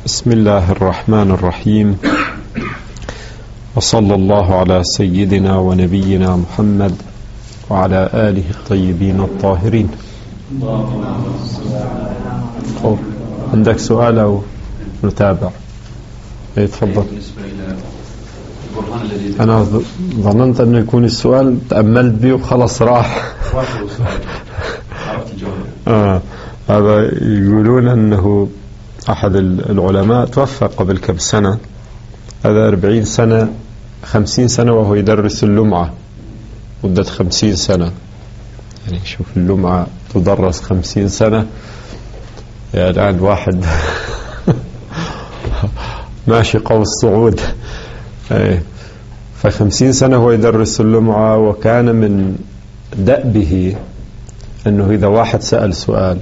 بسم الله الرحمن الرحيم، وصلى الله على سيدنا ونبينا محمد وعلى آله الطيبين الطاهرين. عندك سؤال أو نتابع؟ تفضل. أنا ظننت أنه يكون السؤال تأملت به وخلص راح. هذا يقولون أنه أحد العلماء توفى قبل كم سنة، هذا 40 سنة 50 سنة وهو يدرس اللمعة مدة 50 سنة. يعني شوف اللمعة تدرس 50 سنة، يعني الآن واحد ماشي قوس صعود. ف50 سنة هو يدرس اللمعة، وكان من دأبه أنه إذا واحد سأل سؤال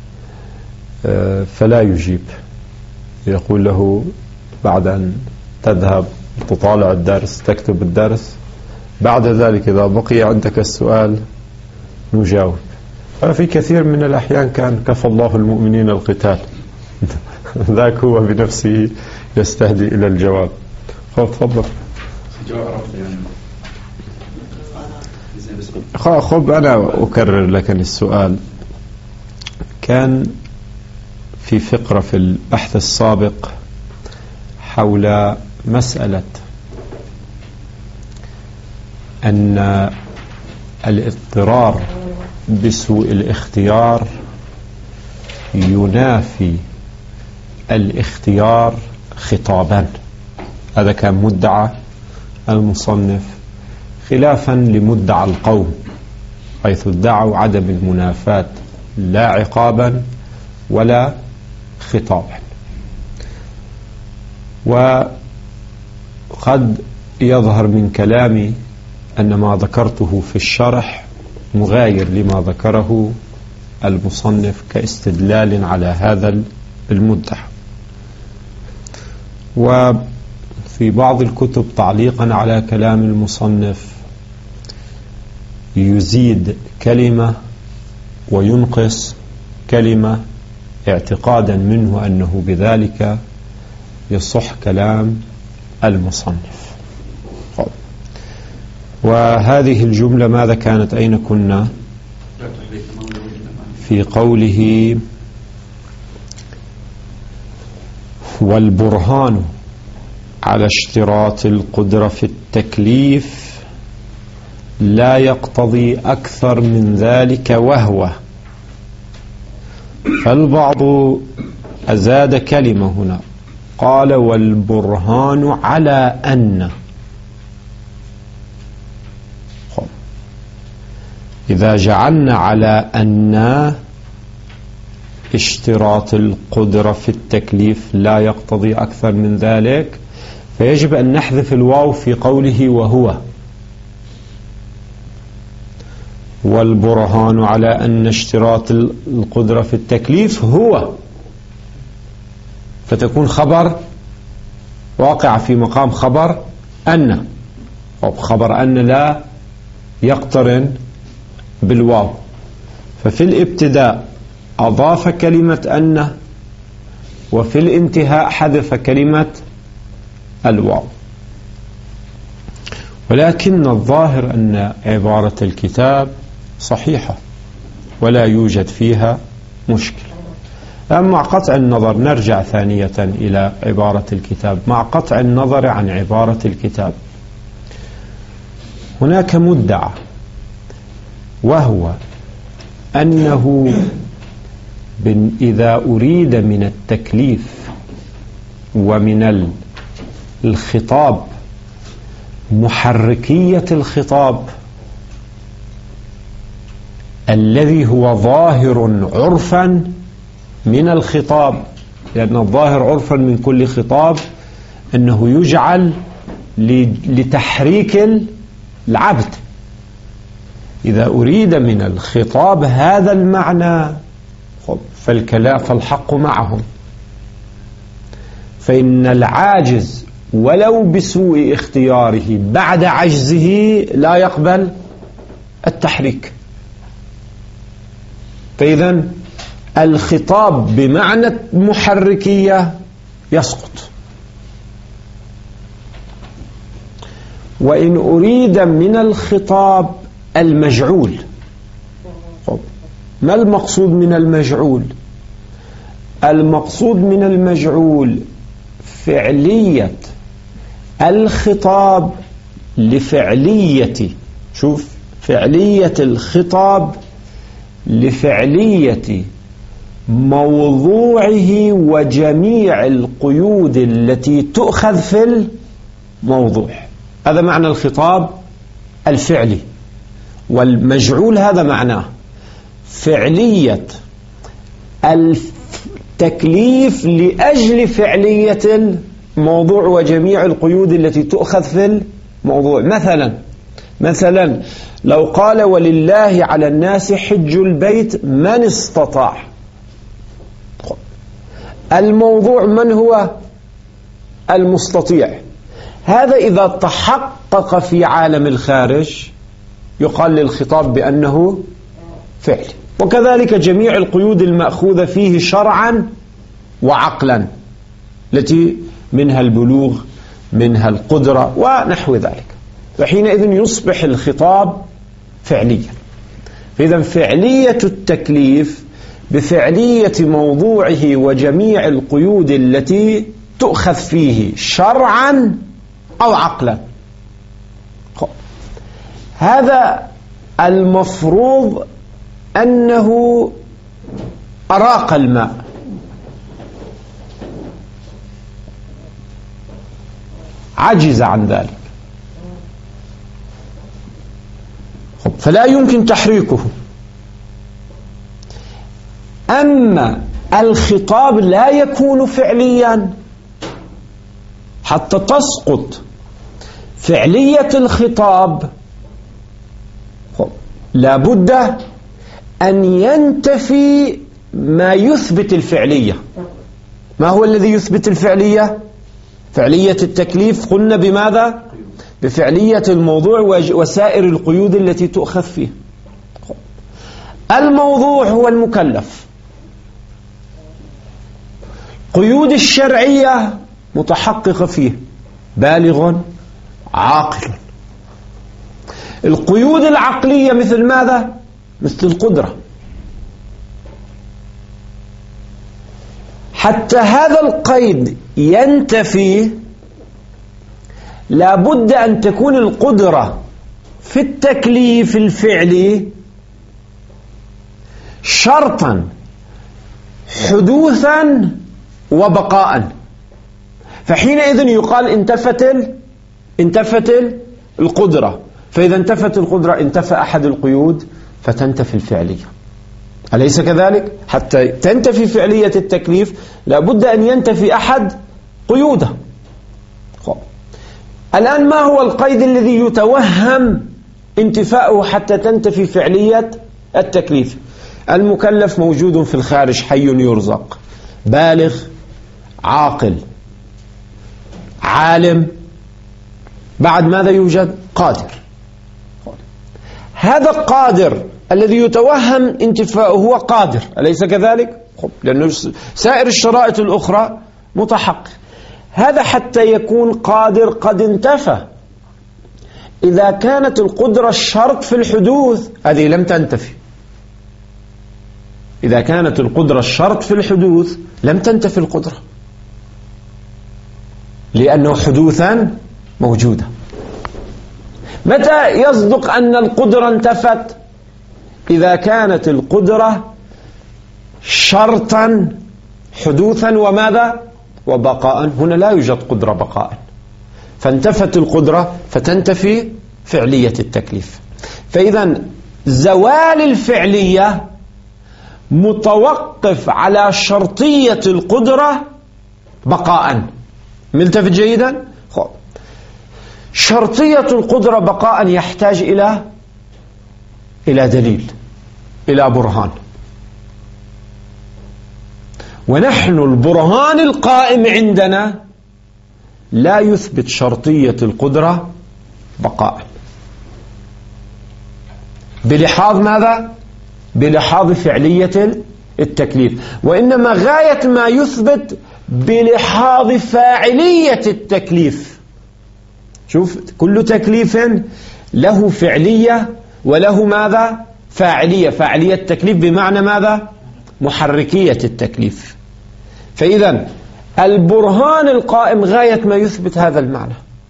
فلا يجيب، يقول له بعد أن تذهب تطالع الدرس تكتب الدرس، بعد ذلك إذا بقي عندك السؤال نجاوب. ففي كثير من الأحيان كان كفى الله المؤمنين القتال. ذاك هو بنفسه يستهدي إلى الجواب. تفضل. خب أنا أكرر لك السؤال. كان في فقرة في البحث السابق حول مسألة أن الاضطرار بسوء الاختيار ينافي الاختيار خطابا. هذا كان مدعى المصنف خلافا لمدعى القوم، حيث ادعوا عدم المنافاة لا عقابا ولا خطابا. وقد يظهر من كلامي أن ما ذكرته في الشرح مغاير لما ذكره المصنف كاستدلال على هذا المدعى. وفي بعض الكتب تعليقا على كلام المصنف يزيد كلمة وينقص كلمة اعتقادا منه أنه بذلك يصح كلام المصنف. وهذه الجملة ماذا كانت؟ أين كنا؟ في قوله والبرهان على اشتراط القدرة في التكليف لا يقتضي أكثر من ذلك وهو. فالبعض أزاد كلمة هنا، قال والبرهان على أن. إذا جعلنا على أن اشتراط القدرة في التكليف لا يقتضي أكثر من ذلك، فيجب أن نحذف الواو في قوله وهو. والبرهان على أن اشتراط القدرة في التكليف هو، فتكون خبر واقع في مقام خبر أن، خبر أن لا يقترن بالواو، ففي الابتداء أضاف كلمة أن، وفي الانتهاء حذف كلمة الواو. ولكن الظاهر أن عبارة الكتاب صحيحة ولا يوجد فيها مشكلة. مع قطع النظر، نرجع ثانية إلى عبارة الكتاب، مع قطع النظر عن عبارة الكتاب هناك مدعى، وهو أنه إذا أريد من التكليف ومن الخطاب محركية الخطاب الذي هو ظاهر عرفا من الخطاب، لأن الظاهر عرفا من كل خطاب أنه يجعل لتحريك العبد. إذا أريد من الخطاب هذا المعنى فالكلام فالحق معهم، فإن العاجز ولو بسوء اختياره بعد عجزه لا يقبل التحريك. فإذا الخطاب بمعنى المحركية يسقط. وإن أريد من الخطاب المجعول، ما المقصود من المجعول؟ المقصود من المجعول فعلية الخطاب لفعلية، شوف، فعلية الخطاب لفعلية موضوعه وجميع القيود التي تؤخذ في الموضوع. هذا معنى الخطاب الفعلي. والمجعول هذا معناه فعلية التكليف لأجل فعلية الموضوع وجميع القيود التي تؤخذ في الموضوع. مثلا لو قال ولله على الناس حج البيت من استطاع، الموضوع من هو؟ المستطيع. هذا إذا تحقق في عالم الخارج يقال للخطاب بأنه فعل. وكذلك جميع القيود المأخوذة فيه شرعا وعقلا، التي منها البلوغ، منها القدرة ونحو ذلك، فحينئذ يصبح الخطاب فعليا. فإذا فعلية التكليف بفعلية موضوعه وجميع القيود التي تؤخذ فيه شرعا أو عقلا. هذا المفروض أنه أراق الماء، عجز عن ذلك، فلا يمكن تحريكه. أما الخطاب لا يكون فعليا حتى تسقط فعلية الخطاب، لا بد أن ينتفي ما يثبت الفعلية. ما هو الذي يثبت الفعلية؟ فعلية التكليف قلنا بماذا؟ بفعلية الموضوع وسائر القيود التي تؤخذ فيه. الموضوع هو المكلف، قيود الشرعية متحققة فيه، بالغ عاقل. القيود العقلية مثل ماذا؟ مثل القدرة. حتى هذا القيد ينتفي لابد أن تكون القدرة في التكليف الفعلي شرطا حدوثا وبقاء. فحينئذ يقال انتفت القدرة. فإذا انتفت القدرة انتفى أحد القيود فتنتفي الفعلية، أليس كذلك؟ حتى تنتفي فعلية التكليف لابد أن ينتفي أحد قيوده. الآن ما هو القيد الذي يتوهم انتفاؤه حتى تنتفي فعلية التكليف؟ المكلف موجود في الخارج، حي يرزق، بالغ عاقل عالم، بعد ماذا يوجد؟ قادر. هذا القادر الذي يتوهم انتفاؤه هو قادر، أليس كذلك؟ لأن سائر الشرائط الأخرى متحقق. هذا حتى يكون قادر قد انتفى. إذا كانت القدرة الشرط في الحدوث هذه لم تنتفي. إذا كانت القدرة الشرط في الحدوث لم تنتفي القدرة، لأنه حدوثا موجودة. متى يصدق أن القدرة انتفت؟ إذا كانت القدرة شرطا حدوثا وماذا؟ وبقاء. هنا لا يوجد قدرة بقاء، فانتفت القدرة فتنتفي فعلية التكليف. فإذا زوال الفعلية متوقف على شرطية القدرة بقاء. ملتفت جيدا؟ شرطية القدرة بقاء يحتاج إلى دليل، إلى برهان. ونحن البرهان القائم عندنا لا يثبت شرطية القدرة بقاء بلحاظ ماذا؟ بلحاظ فعلية التكليف. وإنما غاية ما يثبت بلحاظ فاعلية التكليف. شوف، كل تكليف له فعلية وله ماذا؟ فاعلية. فاعلية التكليف بمعنى ماذا؟ محركية التكليف. فإذا البرهان القائم غاية ما يثبت هذا المعنى،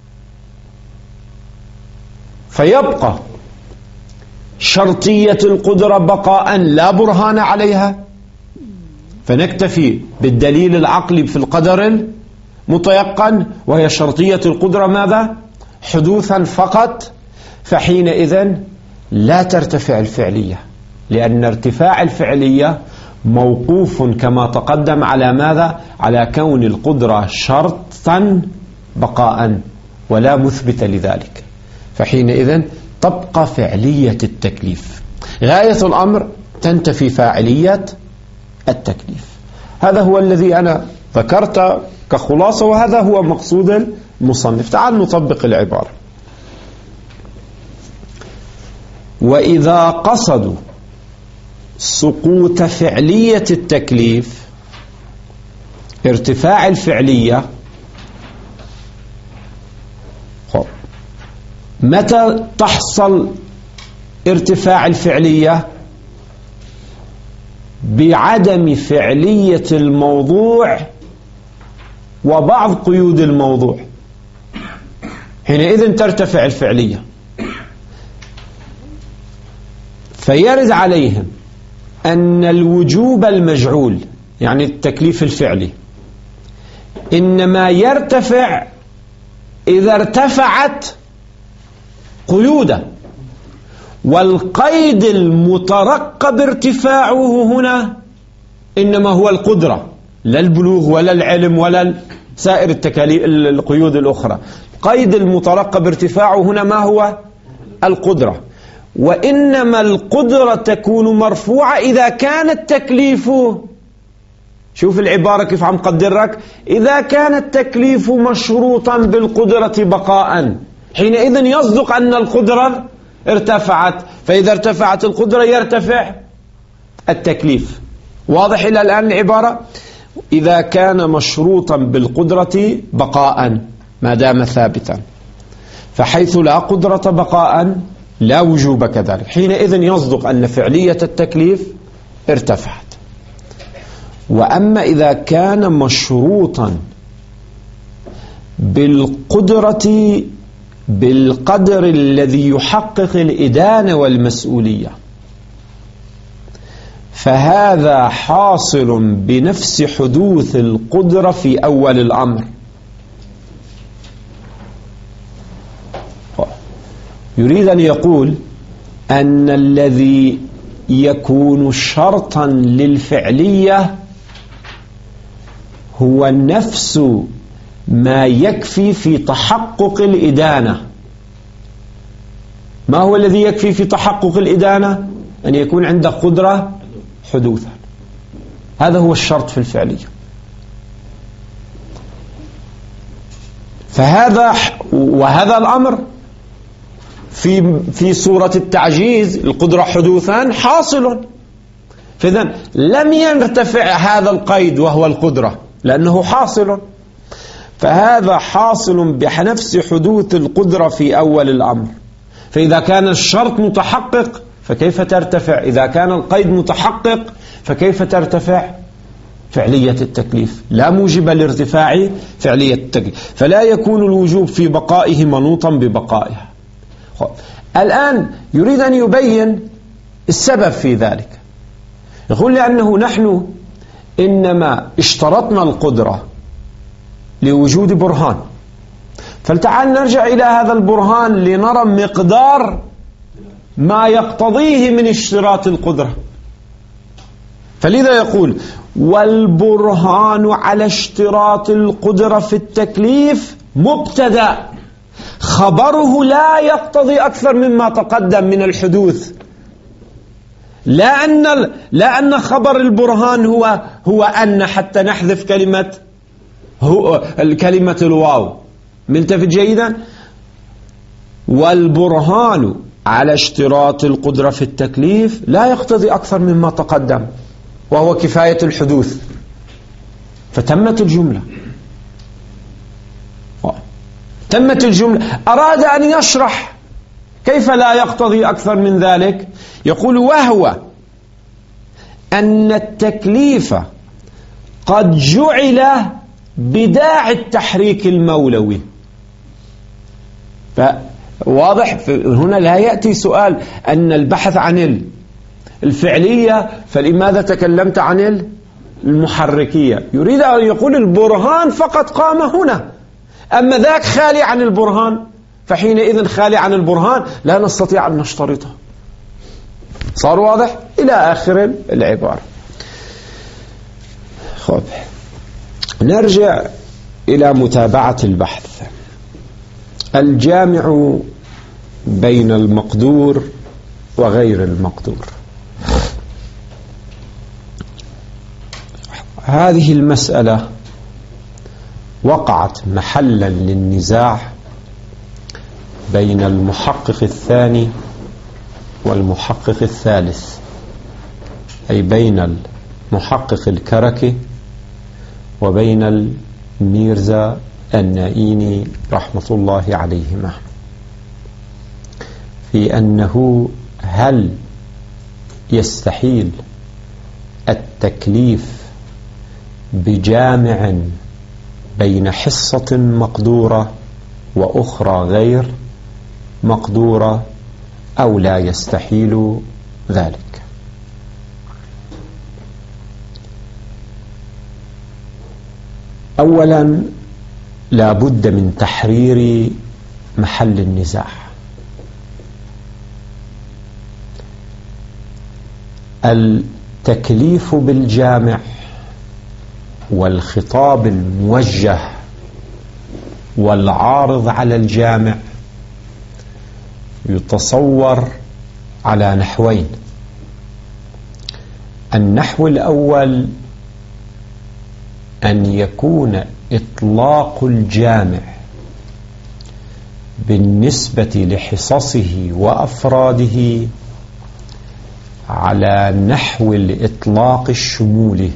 فيبقى شرطية القدرة بقاء لا برهان عليها، فنكتفي بالدليل العقلي في القدر المتيقن، وهي شرطية القدرة ماذا؟ حدوثا فقط. فحينئذ لا ترتفع الفعلية، لأن ارتفاع الفعلية موقوف كما تقدم على ماذا؟ على كون القدرة شرطا بقاء ولا مثبت لذلك. فحينئذ تبقى فعلية التكليف، غاية الأمر تنتفي فاعلية التكليف. هذا هو الذي أنا ذكرت كخلاصة، وهذا هو مقصود المصنف. تعال نطبق العبارة. وإذا قصدوا سقوط فعلية التكليف، ارتفاع الفعلية، متى تحصل ارتفاع الفعلية؟ بعدم فعلية الموضوع وبعض قيود الموضوع، حينئذ ترتفع الفعلية. فيرد عليهم أن الوجوب المجعول، يعني التكليف الفعلي، إنما يرتفع إذا ارتفعت قيوده، والقيد المترقب ارتفاعه هنا إنما هو القدرة، لا البلوغ ولا العلم ولا سائر القيود الأخرى. قيد المترقب ارتفاعه هنا ما هو؟ القدرة. وإنما القدرة تكون مرفوعة إذا كان التكليف، شوف العبارة كيف عم قدرك، إذا كان التكليف مشروطا بالقدرة بقاء، حينئذ يصدق أن القدرة ارتفعت، فإذا ارتفعت القدرة يرتفع التكليف. واضح إلى الآن العبارة؟ إذا كان مشروطا بالقدرة بقاء ما دام ثابتا، فحيث لا قدرة بقاء لا وجوب كذلك، حينئذ يصدق أن فعلية التكليف ارتفعت. وأما إذا كان مشروطا بالقدرة بالقدر الذي يحقق الإدانة والمسؤولية، فهذا حاصل بنفس حدوث القدرة في أول الأمر. يريد أن يقول أن الذي يكون شرطا للفعلية هو نفس ما يكفي في تحقق الإدانة. ما هو الذي يكفي في تحقق الإدانة؟ أن يكون عندك قدرة حدوثا، هذا هو الشرط في الفعلية. وهذا الأمر في صورة التعجيز القدرة حدوثا حاصل، فإذن لم يرتفع هذا القيد وهو القدرة لأنه حاصل، فهذا حاصل بنفس حدوث القدرة في أول الأمر. فإذا كان الشرط متحقق فكيف ترتفع؟ إذا كان القيد متحقق فكيف ترتفع فعلية التكليف؟ لا موجب لارتفاع فعلية التكليف، فلا يكون الوجوب في بقائه منوطا ببقائها. الآن يريد أن يبين السبب في ذلك. يقول لأنه نحن إنما اشترطنا القدرة لوجود برهان، فلتعال نرجع إلى هذا البرهان لنرى مقدار ما يقتضيه من اشتراط القدرة. فلذا يقول والبرهان على اشتراط القدرة في التكليف مبتدأ، خبره لا يقتضي أكثر مما تقدم من الحدوث، لا أن خبر البرهان هو أن، حتى نحذف كلمة الواو. ملتفت جيدا؟ والبرهان على اشتراط القدرة في التكليف لا يقتضي أكثر مما تقدم، وهو كفاية الحدوث. فتمت الجملة. تمت الجملة. أراد أن يشرح كيف لا يقتضي أكثر من ذلك، يقول: وهو أن التكليف قد جعل بداعي التحريك المولوي. فواضح هنا لا يأتي سؤال أن البحث عن الفعلية، فلماذا تكلمت عن المحركية؟ يريد أن يقول البرهان فقط قام هنا، أما ذاك خالي عن البرهان، فحينئذ خالي عن البرهان لا نستطيع أن نشترطه. صار واضح؟ إلى آخر العبارة. خب، نرجع إلى متابعة البحث. الجامع بين المقدور وغير المقدور. هذه المسألة وقعت محلا للنزاع بين المحقق الثاني والمحقق الثالث، أي بين المحقق الكركي وبين الميرزا النائيني رحمة الله عليهما، في أنه هل يستحيل التكليف بجامع بين حصة مقدورة وأخرى غير مقدورة أو لا يستحيل ذلك. أولا لا بد من تحرير محل النزاع. التكليف بالجامع والخطاب الموجه والعارض على الجامع يتصور على نحوين. النحو الأول أن يكون إطلاق الجامع بالنسبة لحصصه وأفراده على نحو الإطلاق الشمولي،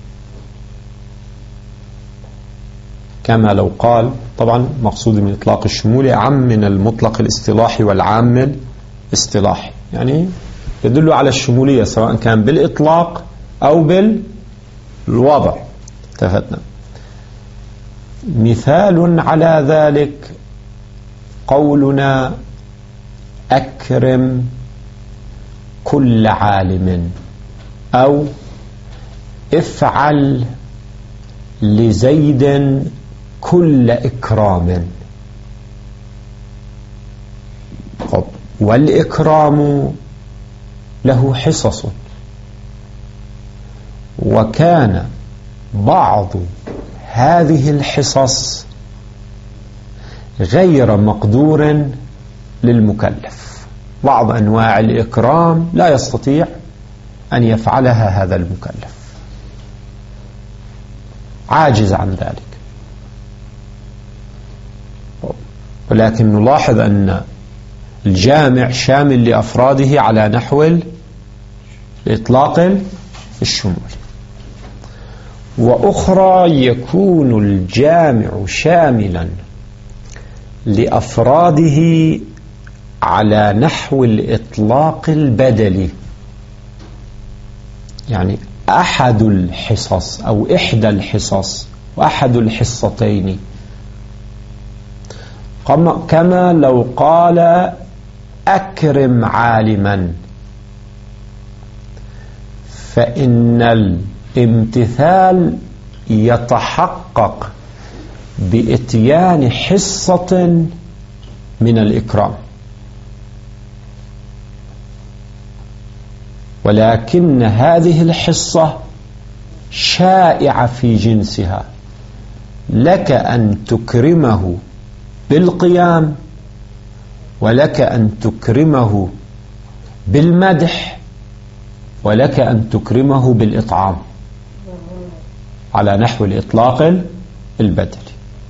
كما لو قال، طبعا مقصود من الإطلاق الشمولي أعم من المطلق الاصطلاحي والعام الاصطلاحي، يعني يدل على الشمولية سواء كان بالإطلاق أو بالوضع. اتفقنا. مثال على ذلك قولنا: أكرم كل عالم، أو افعل لزيد كل إكرام. والإكرام له حصص، وكان بعض هذه الحصص غير مقدور للمكلف. بعض أنواع الإكرام لا يستطيع أن يفعلها هذا المكلف، عاجز عن ذلك. ولكن نلاحظ أن الجامع شامل لأفراده على نحو الإطلاق الشمولي. وأخرى يكون الجامع شاملا لأفراده على نحو الإطلاق البدلي، يعني أحد الحصص أو إحدى الحصص وأحد الحصتين، كما لو قال: أكرم عالما، فإن الامتثال يتحقق بإتيان حصة من الإكرام، ولكن هذه الحصة شائعة في جنسها، لك أن تكرمه بالقيام، ولك أن تكرمه بالمدح، ولك أن تكرمه بالإطعام على نحو الإطلاق البدلي.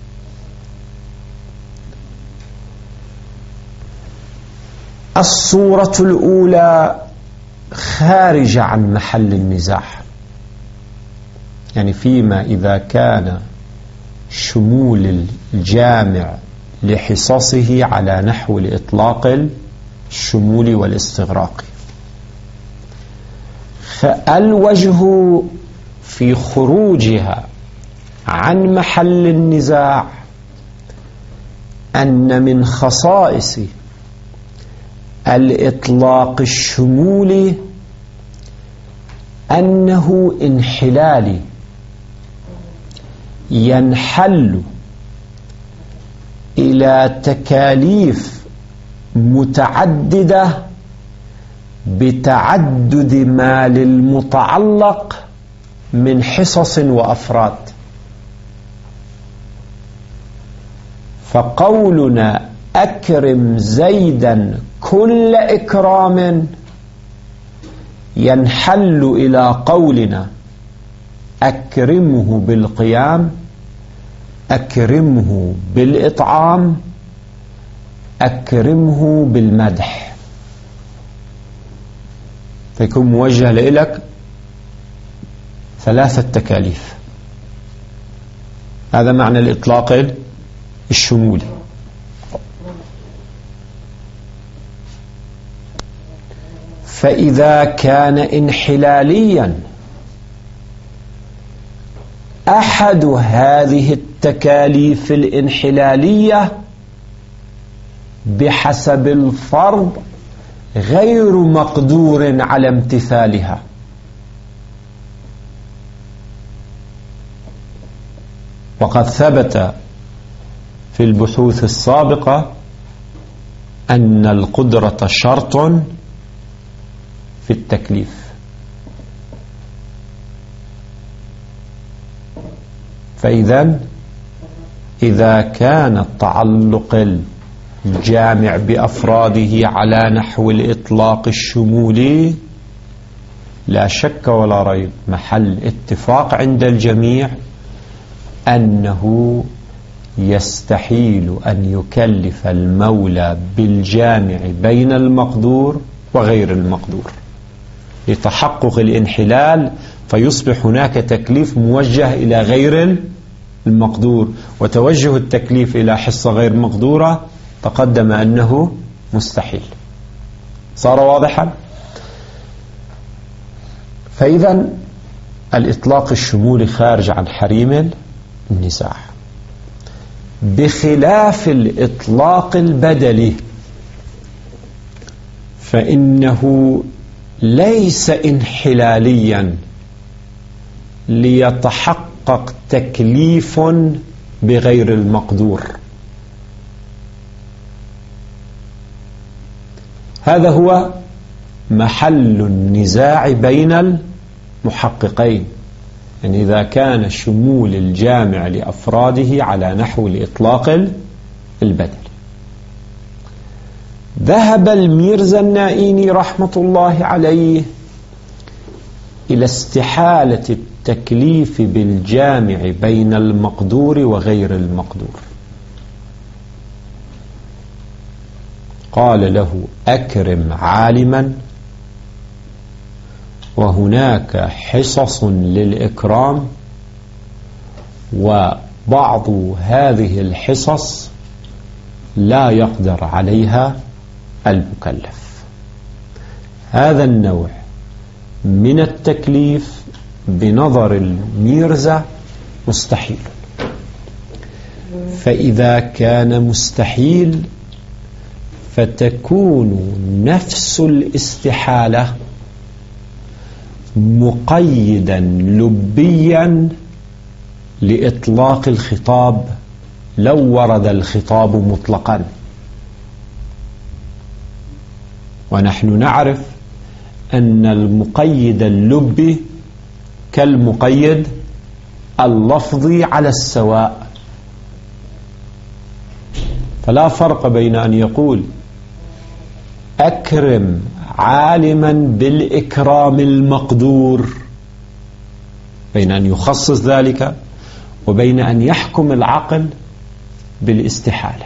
الصورة الأولى خارجة عن محل النزاع، يعني فيما إذا كان شمول الجامع لحصصه على نحو الإطلاق الشمول والاستغراق. الوجه في خروجها عن محل النزاع أن من خصائص الإطلاق الشمولي أنه انحلالي، ينحل إلى تكاليف متعددة بتعدد ما للمتعلق من حصص وأفراد. فقولنا أكرم زيدا كل إكرام ينحل إلى قولنا أكرمه بالقيام، أكرمه بالإطعام، أكرمه بالمدح، فيكون موجه لك 3 تكاليف. هذا معنى الإطلاق الشمولي. فإذا كان انحلاليا أحد هذه التكاليف الانحلالية بحسب الفرض غير مقدور على امتثالها، وقد ثبت في البحوث السابقة أن القدرة شرط في التكليف. إذا كان التعلق الجامع بأفراده على نحو الإطلاق الشمولي لا شك ولا ريب محل اتفاق عند الجميع أنه يستحيل أن يكلف المولى بالجامع بين المقدور وغير المقدور لتحقق الانحلال، فيصبح هناك تكليف موجه إلى غير المقدور، وتوجه التكليف إلى حصة غير مقدورة تقدم أنه مستحيل. صار واضحا؟ فإذا الإطلاق الشمولي خارج عن حريم النزاع، بخلاف الإطلاق البدلي فإنه ليس انحلاليا ليتحقق تكليف بغير المقدور. هذا هو محل النزاع بين المحققين، يعني إذا كان شمول الجامع لأفراده على نحو الإطلاق البدلي. ذهب الميرزا النائيني رحمة الله عليه إلى استحالة التكليف بالجامع بين المقدور وغير المقدور. قال له أكرم عالما، وهناك حصص للإكرام، وبعض هذه الحصص لا يقدر عليها المكلف. هذا النوع من التكليف بنظر الميرزا مستحيل. فإذا كان مستحيل فتكون نفس الاستحالة مقيدا لبيا لإطلاق الخطاب لو ورد الخطاب مطلقا، ونحن نعرف أن المقيد اللبي كالمقيد اللفظي على السواء، فلا فرق بين أن يقول أكرم عالما بالإكرام المقدور، بين أن يخصص ذلك وبين أن يحكم العقل بالاستحالة.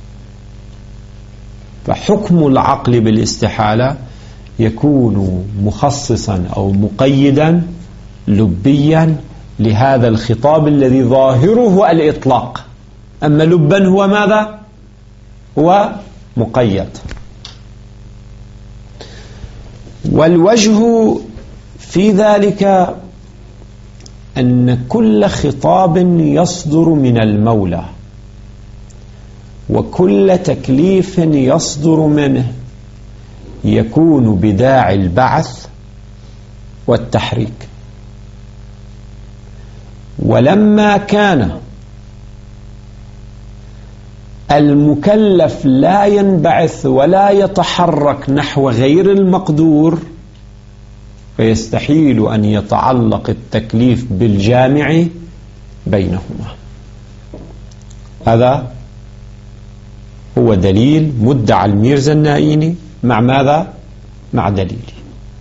فحكم العقل بالاستحالة يكون مخصصا أو مقيدا لبيا لهذا الخطاب الذي ظاهره الإطلاق، أما لبا هو ماذا؟ هو مقيد. والوجه في ذلك أن كل خطاب يصدر من المولى وكل تكليف يصدر منه يكون بداعي البعث والتحريك. ولما كان المكلف لا ينبعث ولا يتحرك نحو غير المقدور، فيستحيل أن يتعلق التكليف بالجامع بينهما. هذا هو دليل مدعى الميرزا النائيني مع ماذا؟ مع دليله.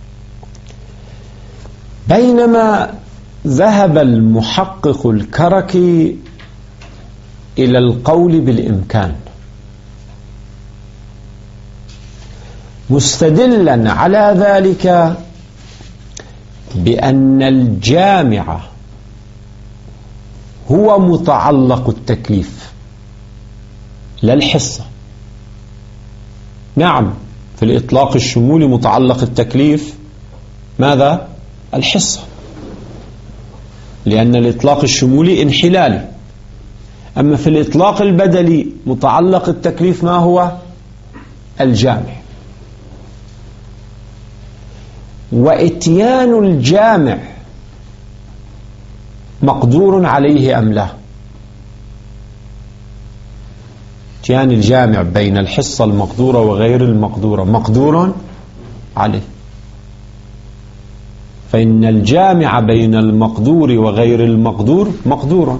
بينما ذهب المحقق الكركي إلى القول بالإمكان مستدلا على ذلك بأن الجامع هو متعلق التكليف لا الحصة. نعم، في الإطلاق الشمولي متعلق التكليف ماذا؟ الحصة، لأن الإطلاق الشمولي انحلالي. أما في الإطلاق البدلي متعلق التكليف ما هو؟ الجامع. وإتيان الجامع مقدور عليه أم لا؟ إتيان الجامع بين الحصة المقدورة وغير المقدورة مقدور عليه، فإن الجامع بين المقدور وغير المقدور مقدور،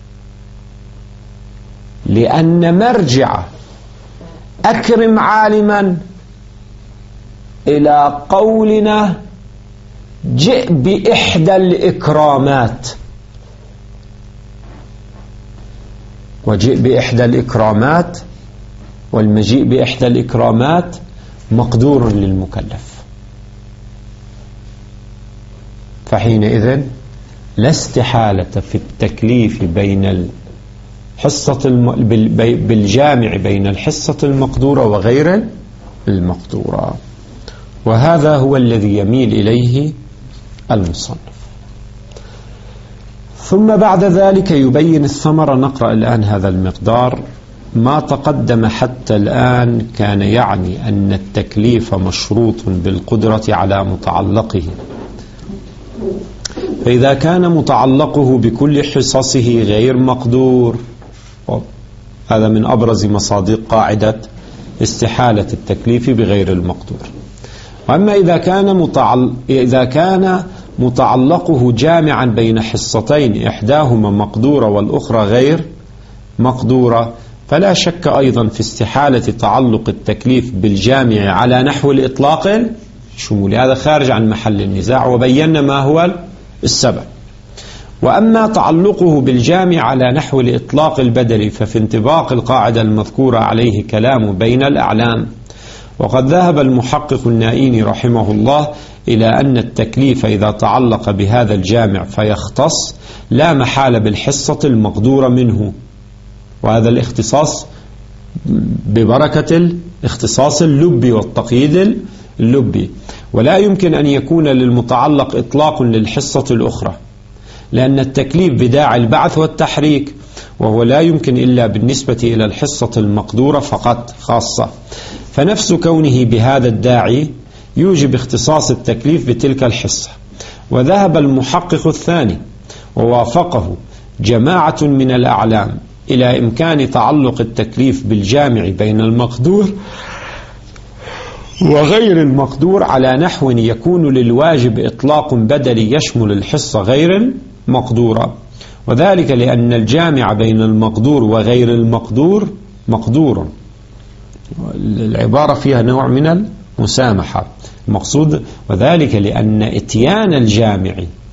لأن مرجع أكرم عالما إلى قولنا جئ بإحدى الإكرامات، وجئ بإحدى الإكرامات والمجيء بإحدى الإكرامات مقدور للمكلف، فحينئذ لا استحالة في التكليف بين الحصة بالجامع بين الحصة المقدورة وغير المقدورة. وهذا هو الذي يميل إليه المصنف. ثم بعد ذلك يبين الثمرة. نقرأ الآن هذا المقدار. ما تقدم حتى الآن كان يعني أن التكليف مشروط بالقدرة على متعلقه، فإذا كان متعلقه بكل حصصه غير مقدور، هذا من أبرز مصادق قاعدة استحالة التكليف بغير المقدور. وأما إذا كان متعلقه جامعا بين حصتين إحداهما مقدورة والأخرى غير مقدورة، فلا شك أيضا في استحالة تعلق التكليف بالجامع على نحو الإطلاق الشمولي. هذا خارج عن محل النزاع وبينا ما هو السبب. وأما تعلقه بالجامع على نحو الإطلاق البدلي ففي انطباق القاعدة المذكورة عليه كلام بين الأعلام. وقد ذهب المحقق النائيني رحمه الله إلى أن التكليف إذا تعلق بهذا الجامع فيختص لا محال بالحصة المقدورة منه، وهذا الاختصاص ببركة الاختصاص اللبي والتقييد اللبي. ولا يمكن أن يكون للمتعلق إطلاق للحصة الأخرى، لأن التكليف بداعي البعث والتحريك، وهو لا يمكن إلا بالنسبة إلى الحصة المقدورة فقط خاصة، فنفس كونه بهذا الداعي يوجب اختصاص التكليف بتلك الحصة. وذهب المحقق الثاني ووافقه جماعة من الأعلام إلى إمكان تعلق التكليف بالجامع بين المقدور وغير المقدور على نحو يكون للواجب إطلاق بدلي يشمل الحصة غير المقدورة، وذلك لأن الجامع بين المقدور وغير المقدور مقدور. العبارة فيها نوع من المسامحة المقصود، وذلك لأن إتيان الجامع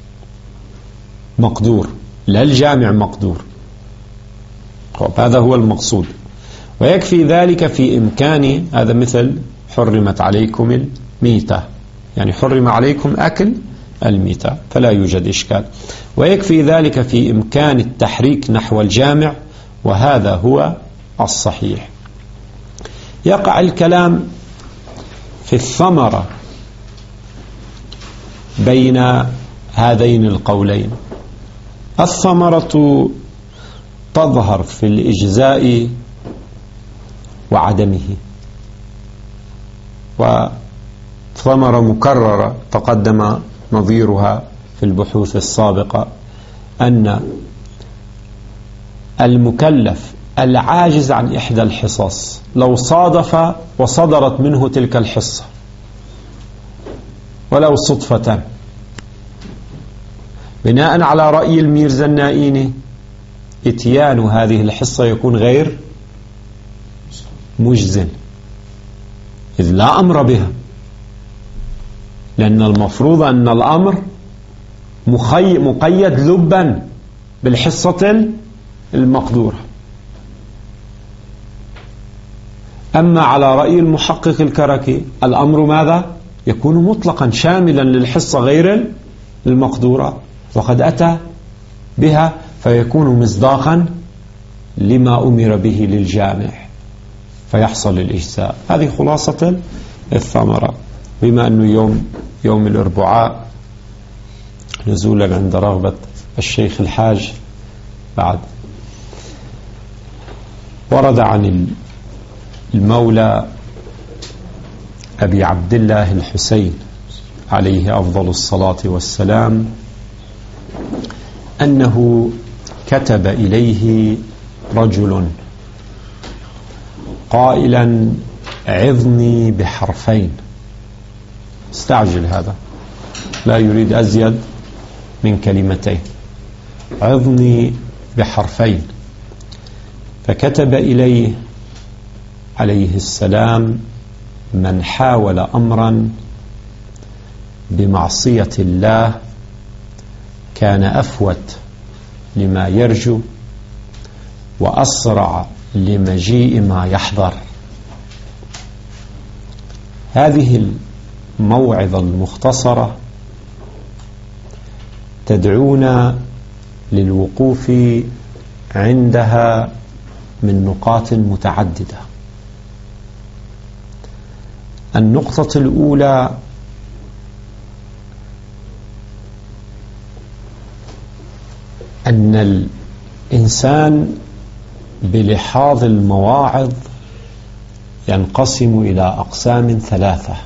مقدور لا الجامع مقدور، هذا هو المقصود. ويكفي ذلك في إمكان هذا، مثل حرمت عليكم الميتة، يعني حرم عليكم أكل الميتة، فلا يوجد إشكال. ويكفي ذلك في إمكان التحريك نحو الجامع، وهذا هو الصحيح. يقع الكلام في الثمرة بين هذين القولين. الثمرة تظهر في الإجزاء وعدمه، وثمرة مكررة تقدم نظيرها في البحوث السابقة، أن المكلف العاجز عن إحدى الحصص لو صادف وصدرت منه تلك الحصة ولو صدفة، بناء على رأي الميرزا النائيني إتيان هذه الحصة يكون غير مجزن، إذ لا أمر بها، لأن المفروض أن الأمر مقيد لبا بالحصة المقدورة. أما على رأي المحقق الكركي الأمر ماذا؟ يكون مطلقا شاملا للحصة غير المقدورة، وقد أتى بها فيكون مصداقا لما أمر به للجامع فيحصل الإجزاء. هذه خلاصة الثمرة. بما أنه يوم الأربعاء نزولا عند رغبة الشيخ الحاج، بعد ورد عن المولى أبي عبد الله الحسين عليه أفضل الصلاة والسلام أنه كتب إليه رجل قائلا: عظني بحرفين. استعجل، هذا لا يريد أزيد من كلمتين. عظني بحرفين. فكتب إليه عليه السلام: من حاول أمرا بمعصية الله كان أفوت لما يرجو وأسرع لمجيء ما يحضر. هذه الموعظة المختصرة تدعونا للوقوف عندها من نقاط متعددة. النقطة الأولى: أن الإنسان بلحاظ المواعظ ينقسم إلى أقسام ثلاثة،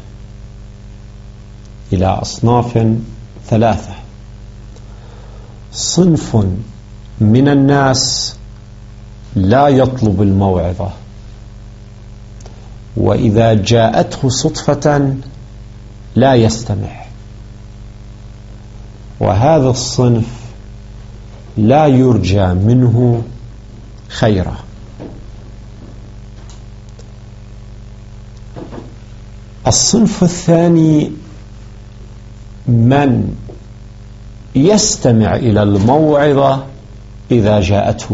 إلى أصناف ثلاثة. صنف من الناس لا يطلب الموعظة، وإذا جاءته صدفة لا يستمع، وهذا الصنف لا يرجى منه خيرا. الصنف الثاني: من يستمع إلى الموعظة إذا جاءته،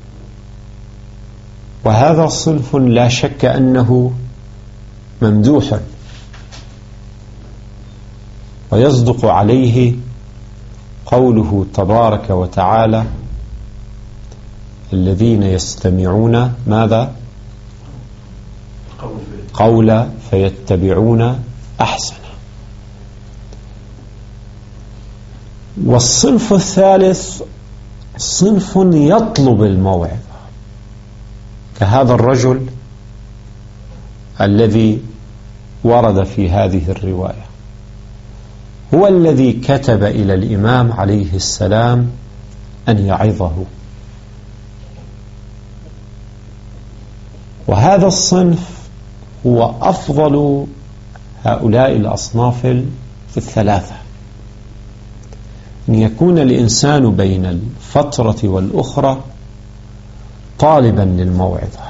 وهذا صنف لا شك أنه ممدوح، ويصدق عليه قوله تبارك وتعالى: الذين يستمعون ماذا؟ قولا فيتبعون أحسنه. والصنف الثالث صنف يطلب الموعظة، كهذا الرجل الذي ورد في هذه الرواية، هو الذي كتب إلى الإمام عليه السلام أن يعظه. وهذا الصنف هو أفضل هؤلاء الأصناف الثلاثة، أن يكون الإنسان بين الفترة والأخرى طالبا للموعظة،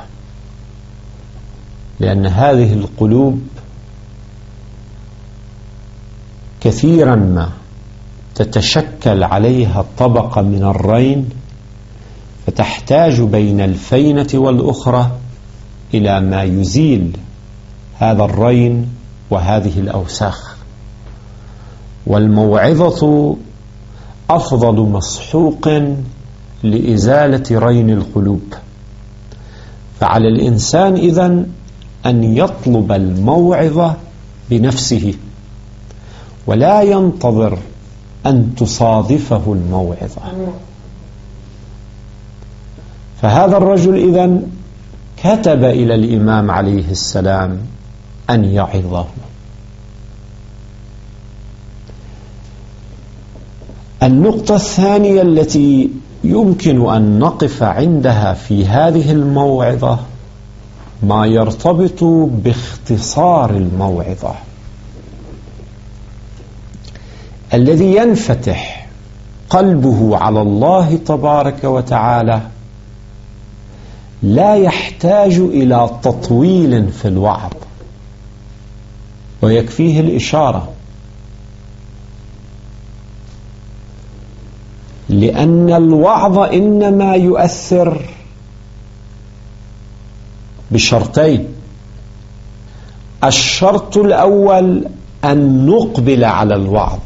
لأن هذه القلوب كثيرا ما تتشكل عليها طبقة من الرين، فتحتاج بين الفينة والأخرى إلى ما يزيل هذا الرين وهذه الأوساخ. والموعظة أفضل مسحوق لإزالة رين القلوب. فعلى الإنسان إذن أن يطلب الموعظة بنفسه ولا ينتظر أن تصادفه الموعظة. فهذا الرجل إذن كتب إلى الإمام عليه السلام أن يعظه. النقطة الثانية التي يمكن أن نقف عندها في هذه الموعظة ما يرتبط باختصار الموعظة. الذي ينفتح قلبه على الله تبارك وتعالى لا يحتاج إلى تطويل في الوعظ، ويكفيه الإشارة، لأن الوعظ إنما يؤثر بشرطين. الشرط الأول أن نقبل على الوعظ،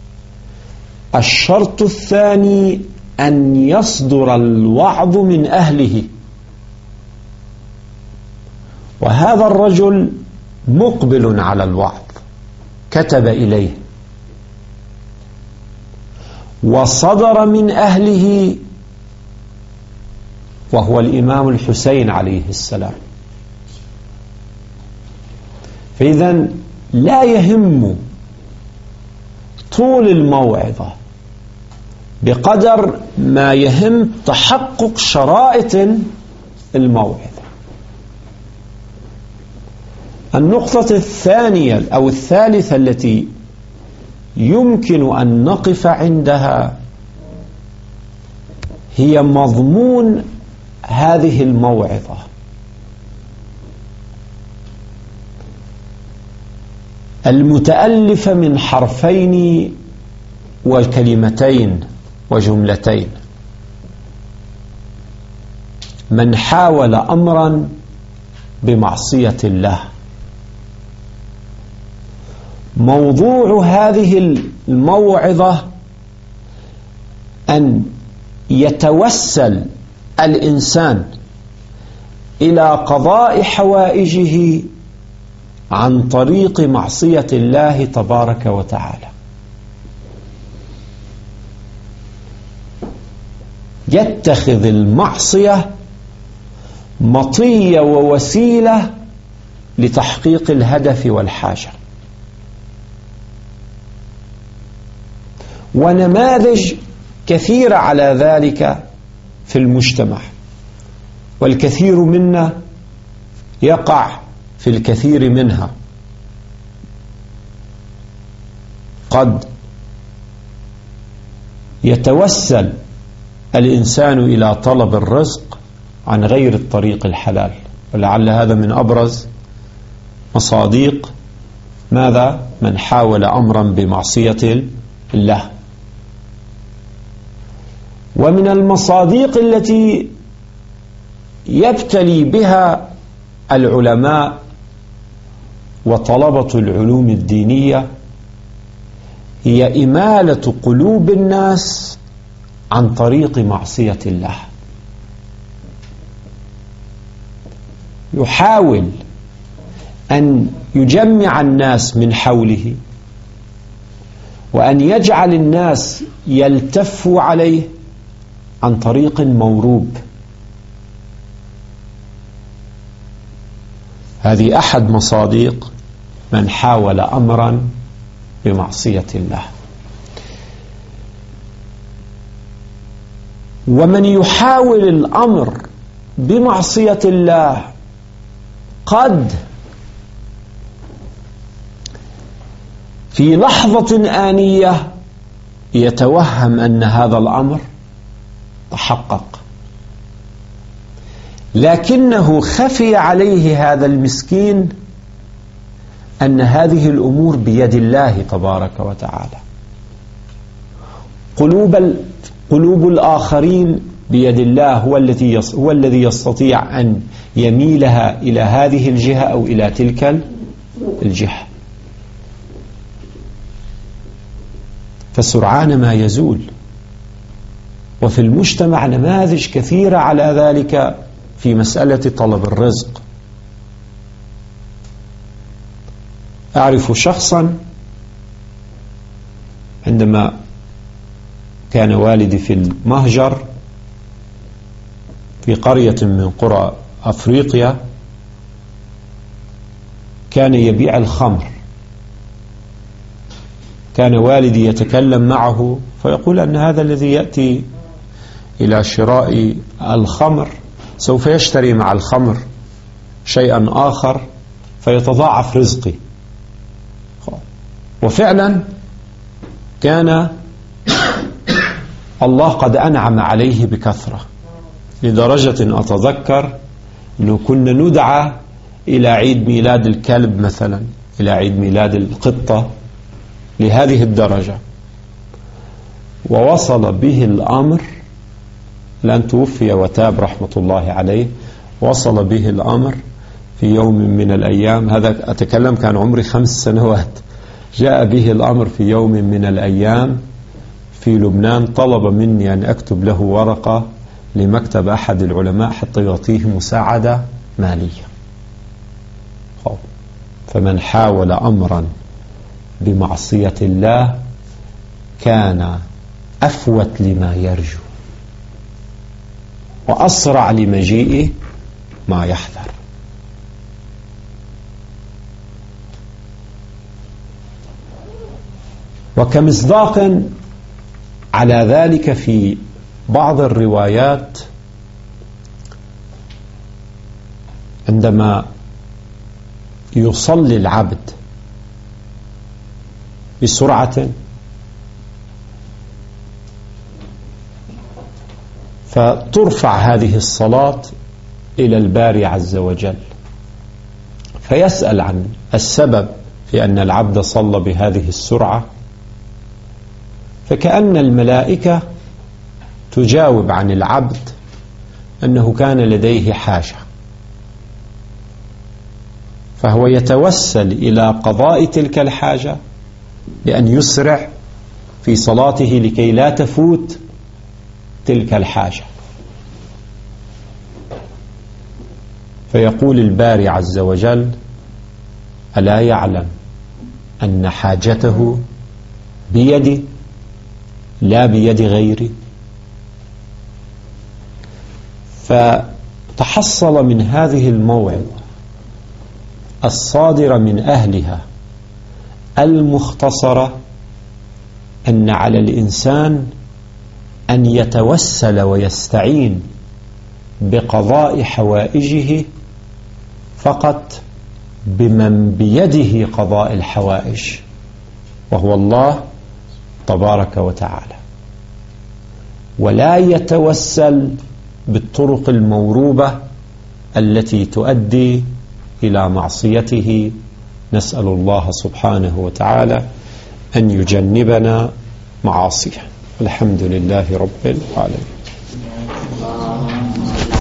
الشرط الثاني أن يصدر الوعظ من أهله. وهذا الرجل مقبل على الوعظ، كتب إليه وصدر من أهله، وهو الإمام الحسين عليه السلام. فإذا لا يهم طول الموعظة بقدر ما يهم تحقق شرائط الموعظة. النقطة الثانية أو الثالثة التي يمكن أن نقف عندها هي مضمون هذه الموعظة. المتألفة من حرفين وكلمتين وجملتين: من حاول أمرا بمعصية الله. موضوع هذه الموعظة أن يتوسل الإنسان إلى قضاء حوائجه عن طريق معصية الله تبارك وتعالى. يتخذ المعصية مطية ووسيلة لتحقيق الهدف والحاجة. ونماذج كثيرة على ذلك في المجتمع، والكثير منا يقع في الكثير منها. قد يتوسل الإنسان إلى طلب الرزق عن غير الطريق الحلال، ولعل هذا من أبرز مصادق ماذا؟ من حاول أمرا بمعصية الله. ومن المصادق التي يبتلي بها العلماء وطلبة العلوم الدينية هي إمالة قلوب الناس عن طريق معصية الله. يحاول أن يجمع الناس من حوله وأن يجعل الناس يلتفوا عليه عن طريق موروب. هذه أحد مصادق من حاول أمرا بمعصية الله. ومن يحاول الأمر بمعصية الله قد في لحظة آنية يتوهم أن هذا الأمر تحقق، لكنه خفي عليه هذا المسكين أن هذه الأمور بيد الله تبارك وتعالى. قلوب الآخرين بيد الله، هو الذي يستطيع أن يميلها إلى هذه الجهة أو إلى تلك الجهة. فسرعان ما يزول. وفي المجتمع نماذج كثيرة على ذلك في مسألة طلب الرزق. أعرف شخصا عندما كان والدي في المهجر في قرية من قرى أفريقيا، كان يبيع الخمر. كان والدي يتكلم معه فيقول أن هذا الذي يأتي إلى شراء الخمر سوف يشتري مع الخمر شيئا آخر فيتضاعف رزقي. وفعلا كان الله قد أنعم عليه بكثرة، لدرجة أتذكر أنه كنا ندعى إلى عيد ميلاد الكلب مثلا، إلى عيد ميلاد القطة، لهذه الدرجة. ووصل به الأمر، لأن توفي وتاب رحمة الله عليه، وصل به الأمر في يوم من الأيام، هذا أتكلم كان عمري 5 سنوات، جاء به الأمر في يوم من الأيام في لبنان، طلب مني أن أكتب له ورقة لمكتب أحد العلماء حتى يعطيه مساعدة مالية. فمن حاول أمرا بمعصية الله كان أفوت لما يرجو وأسرع لمجيئه ما يحذر. وكمصداق على ذلك في بعض الروايات عندما يصلي العبد بسرعة فترفع هذه الصلاة إلى الباري عز وجل، فيسأل عن السبب في أن العبد صلى بهذه السرعة، فكأن الملائكة تجاوب عن العبد أنه كان لديه حاجة، فهو يتوسل إلى قضاء تلك الحاجة بأن يسرع في صلاته لكي لا تفوت تلك الحاجة. فيقول الباري عز وجل: ألا يعلم أن حاجته بيدي لا بيد غيري؟ فتحصل من هذه الموعظة الصادرة من أهلها المختصرة أن على الإنسان أن يتوسل ويستعين بقضاء حوائجه فقط بمن بيده قضاء الحوائج، وهو الله تبارك وتعالى، ولا يتوسل بالطرق الموروبة التي تؤدي إلى معصيته. نسأل الله سبحانه وتعالى أن يجنبنا معاصيه. الحمد لله رب العالمين.